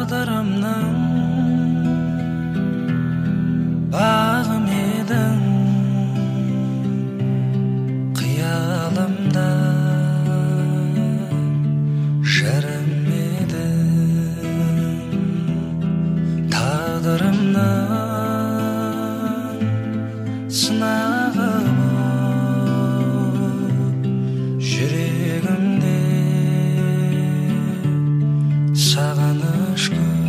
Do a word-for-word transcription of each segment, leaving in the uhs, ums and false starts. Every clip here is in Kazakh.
Tağdırımның bağım eдің, қиялымда жырым едің. Tağdırımның сынағы болып жүрегімде сағыныш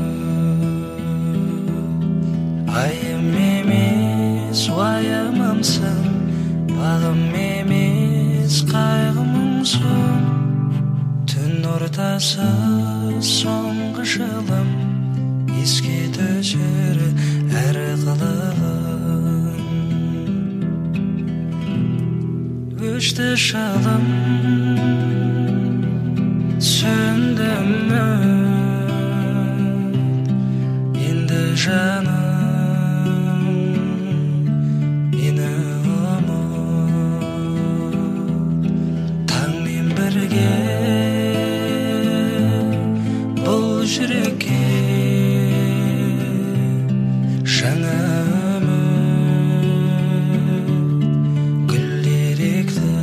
көп. Айым емес уайымымсың, бағым емес қайғымыңсың. Түн ортасы соңғы жылым, еске түсер әр қылығың. Өшті шалым, сөндім үміт, енді жаным мені ұмыт. Таңмен бірге бұл жүрекке жаңа үміт гүлдер екті.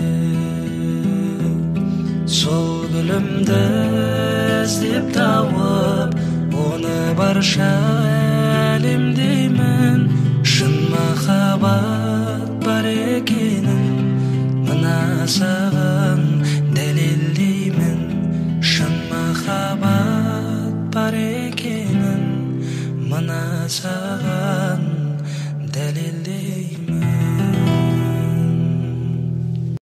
Сол гүлімді іздеп тауып, оны барша әлемдеймін. Шын махаббат бар екенін мына саған дәлелдеймін. Шын махаббат бар екенін мына саған